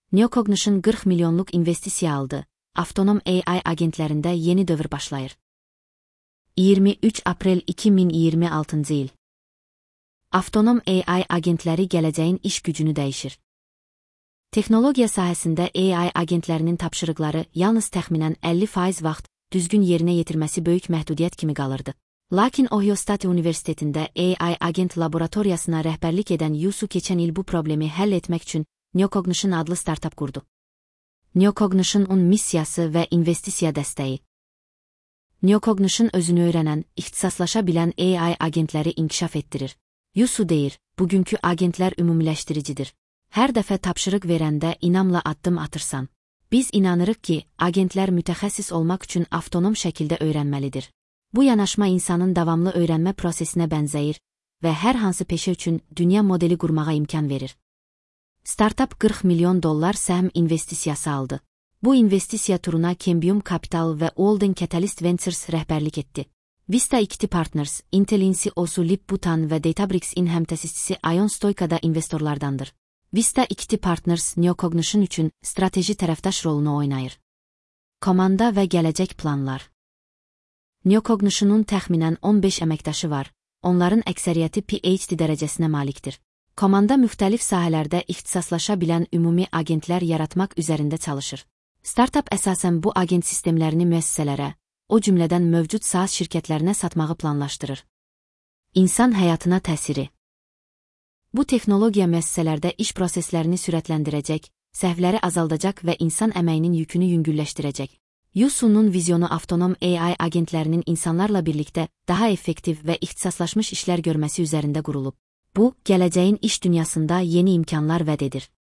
Neocognition 40 milyonluq investisiya aldı. Avtonom AI agentlərində yeni dövr başlayır. 23 aprel 2026 il. Avtonom AI agentləri gələcəyin iş gücünü dəyişir. Texnologiya sahəsində AI agentlərinin tapşırıqları yalnız təxminən 50% vaxt düzgün yerinə yetirməsi böyük məhdudiyyət kimi qalırdı. Lakin Ohio State Universitetində AI agent laboratoriyasına rəhbərlik edən Yusu keçən il bu problemi həll etmək üçün Neocognition adlı startup qurdu. Neocognition'un missiyası və investisiya dəstəyi. Neocognition özünü öyrənən, ixtisaslaşa bilən AI agentləri inkişaf etdirir. Yusu deyir, bugünkü agentlər ümumiləşdiricidir. Hər dəfə tapşırıq verəndə inamla addım atırsan. Biz inanırıq ki, agentlər mütəxəssis olmaq üçün avtonom şəkildə öyrənməlidir. Bu yanaşma insanın davamlı öyrənmə prosesinə bənzəyir və hər hansı peşə üçün dünya modeli qurmağa imkan verir. Startup $40 milyon səhm investisiyası aldı. Bu investisiya turuna Cambium Capital və Walden Catalyst Ventures rəhbərlik etdi. Vista Equity Partners, Intel'in CEO-su Lip Butan və Databricks-in həmtəsisçisi Ion Stoica da investorlardandır. Vista Equity Partners Neocognition üçün strateji tərəfdaş rolunu oynayır. Komanda və gələcək planlar. Neocognition'un təxminən 15 əməkdaşı var, onların əksəriyyəti PhD dərəcəsinə malikdir. Komanda müxtəlif sahələrdə ixtisaslaşa bilən ümumi agentlər yaratmaq üzərində çalışır. Startup əsasən bu agent sistemlərini müəssisələrə, o cümlədən mövcud SaaS şirkətlərinə satmağı planlaşdırır. İnsan həyatına təsiri. Bu texnologiya müəssisələrdə iş proseslərini sürətləndirəcək, səhvləri azaldacaq və insan əməyinin yükünü yüngülləşdirəcək. Yusu'nun vizyonu avtonom AI agentlərinin insanlarla birlikdə daha effektiv və ixtisaslaşmış işlər görməsi üzərində qurulub. Bu, gələcəyin iş dünyasında yeni imkanlar vəd edir.